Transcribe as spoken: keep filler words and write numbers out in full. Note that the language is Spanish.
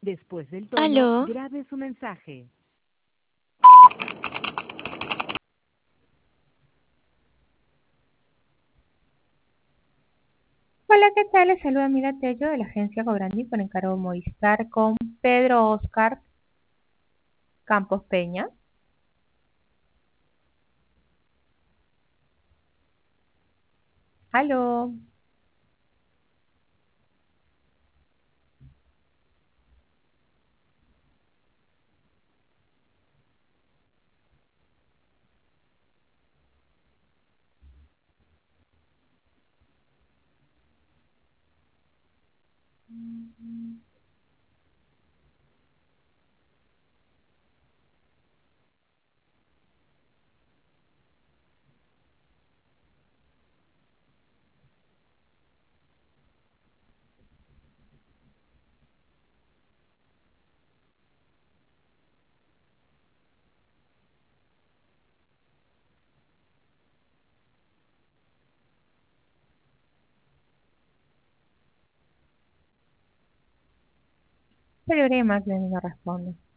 Después del tono, Aló, grabe su mensaje. Hola, ¿qué tal? Les saluda Mila Tello de la agencia Cobrandi por encargo Movistar con Pedro Oscar Campos Peña. Aló. Telegrama que no responde.